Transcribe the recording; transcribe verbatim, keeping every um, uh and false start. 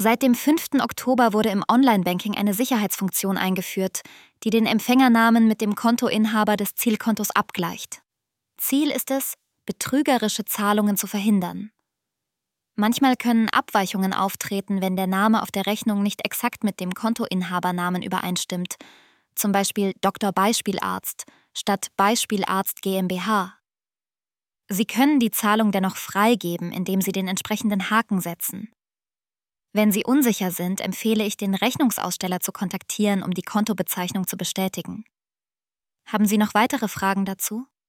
Seit dem fünften Oktober wurde im Online-Banking eine Sicherheitsfunktion eingeführt, die den Empfängernamen mit dem Kontoinhaber des Zielkontos abgleicht. Ziel ist es, betrügerische Zahlungen zu verhindern. Manchmal können Abweichungen auftreten, wenn der Name auf der Rechnung nicht exakt mit dem Kontoinhabernamen übereinstimmt, zum Beispiel Doktor Beispielarzt statt Beispielarzt GmbH. Sie können die Zahlung dennoch freigeben, indem Sie den entsprechenden Haken setzen. Wenn Sie unsicher sind, empfehle ich, den Rechnungsaussteller zu kontaktieren, um die Kontobezeichnung zu bestätigen. Haben Sie noch weitere Fragen dazu?